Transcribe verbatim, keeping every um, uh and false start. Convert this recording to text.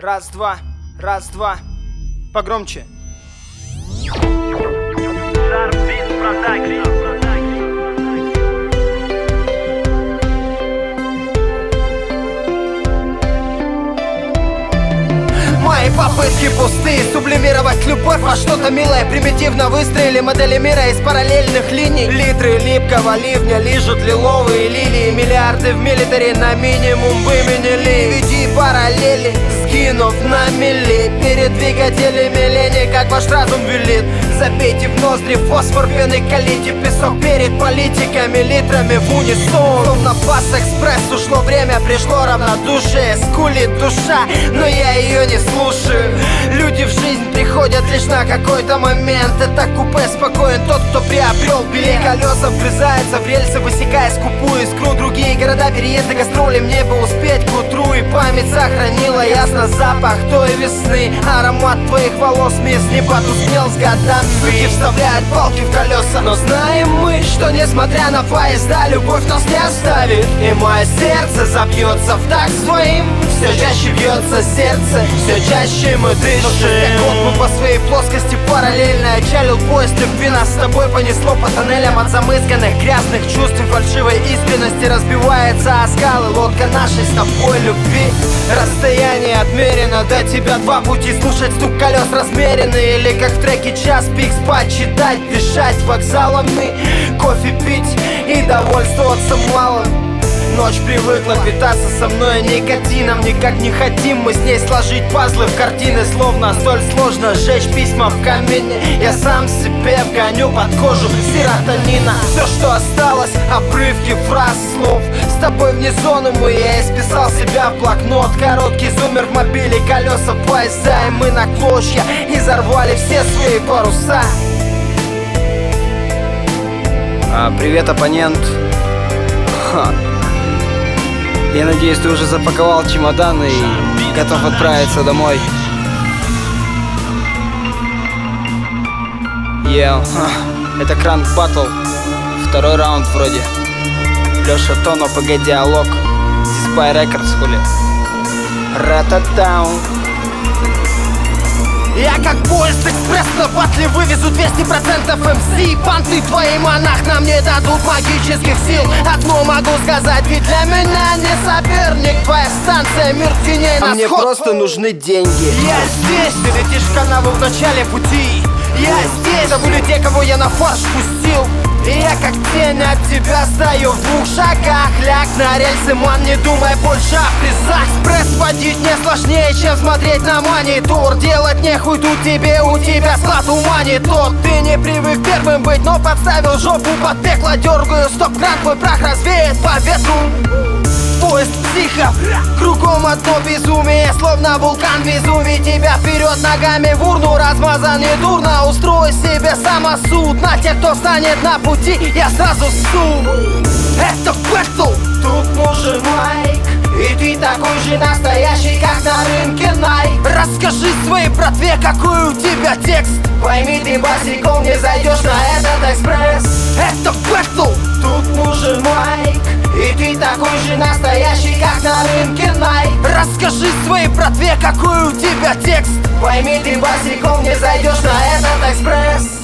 Раз, два, раз, два. Погромче. Мои попытки пустые, сублимировать любовь во что-то милое. Примитивно выстроили модели мира из параллельных линий. Литры липкого ливня лижут лиловые лилии. Миллиарды в милитаре на минимум выменили. Веди параллели, скинув на мили. Перед двигателями лени, как ваш разум велит. Забейте в ноздри фосфор, пены калите песок. Перед политиками литрами в унисон. Словно Бас-экспресс ушло время, пришло равнодушие. Скулит душа, но я ее не слушаю. Люди в жизнь приходят лишь на какой-то момент. Это купе спокоен тот, кто приобрел билет. Колеса вгрызаются в рельсы, высекая скупую искру. Другие города, переезды, гастроли, мне бы успеть к утру. И память сохранила ясно запах той весны. Аромат твоих волос мисс не потускнел с годами. Люди вставляют палки в колеса, но знаем мы, что несмотря на поезда, любовь нас не оставит. И мое сердце забьется в такт своим. Все чаще бьется сердце, все чаще мы дышим. Но спустя год мы по своей плоскости параллельно отчалил поезд любви. Нас с тобой понесло по тоннелям от замызганных грязных чувств и фальшивой искренности. Разбивается о скалы лодка нашей с тобой любви. Расстояние отмерено, до тебя два пути. Слушать стук колес размеренный, или как в треке час пик спать, читать, дышать вокзалами, кофе пить и довольствоваться малым. Ночь привыкла питаться со мной никотином. Никак не хотим мы с ней сложить пазлы в картины. Словно столь сложно сжечь письма в камине. Я сам себе вгоню под кожу серотонина. Все, что осталось, обрывки фраз, слов. С тобой вне зоны мы, я исписал себя в блокнот. Короткий зумер в мобиле, колеса поезда. И мы на клочья изорвали все свои паруса. а, Привет, оппонент. Ха. Я надеюсь, ты уже запаковал чемодан и готов отправиться домой. Ел. Это Кранк Батл. Второй раунд вроде. Леша Тоно, ПГ Диалог. Спай Рекордс, хули. Рататаун. Я как поезд-экспресс на батле вывезу двести процентов эм си. Понты твои, монах, нам не дадут магических сил. Одно могу сказать, ведь для меня не соперник. Твоя станция, мир теней на А мне сход. просто нужны деньги. Я здесь, ты летишь в канаву в начале пути. Я здесь, забыли те, кого я на фарш пустил. И я как тень от тебя стою в двух шагах. Ляг на рельсы, ман, не думай больше о призах. Экспресс водить не сложнее, чем смотреть на монитор. Делать нехуй тут тебе, у тебя склад ума не тот. Ты не привык первым быть, но подставил жопу под пекло. Дергаю стоп-кран, твой прах развеет по ветру. Поезд психов, кругом одно безумие. Словно вулкан Везувий, тебя вперед ногами в урну. Размазан недурно, устрой себе самосуд. На тех, кто встанет на пути, я сразу ссу. Это бэтл, тут нужен майк. И ты такой же настоящий, как на рынке Nike. Расскажи своей братве, какой у тебя текст. Пойми, ты босиком не зайдешь на этот экспресс. Это бэтл, тут нужен майк. И ты такой же настоящий, как на рынке Nike. Расскажи своей братве, какой у тебя текст. Пойми, ты босиком не зайдешь на этот экспресс.